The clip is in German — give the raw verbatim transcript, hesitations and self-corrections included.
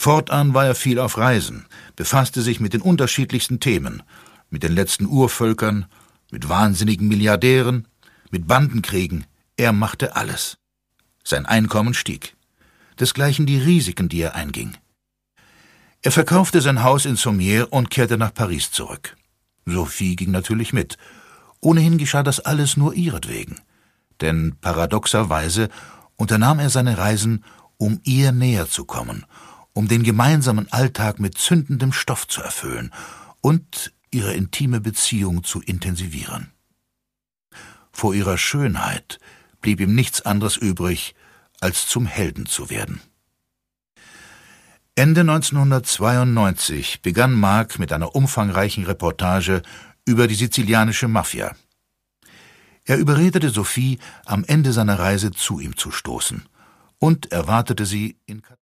Fortan war er viel auf Reisen, befasste sich mit den unterschiedlichsten Themen, mit den letzten Urvölkern, mit wahnsinnigen Milliardären, mit Bandenkriegen. Er machte alles. Sein Einkommen stieg. Desgleichen die Risiken, die er einging. Er verkaufte sein Haus in Sommières und kehrte nach Paris zurück. Sophie ging natürlich mit. Ohnehin geschah das alles nur ihretwegen. Denn paradoxerweise unternahm er seine Reisen, um ihr näher zu kommen, um den gemeinsamen Alltag mit zündendem Stoff zu erfüllen und ihre intime Beziehung zu intensivieren. Vor ihrer Schönheit blieb ihm nichts anderes übrig, als zum Helden zu werden. Ende neunzehnhundertzweiundneunzig begann Mark mit einer umfangreichen Reportage über die sizilianische Mafia. Er überredete Sophie, am Ende seiner Reise zu ihm zu stoßen, und erwartete sie in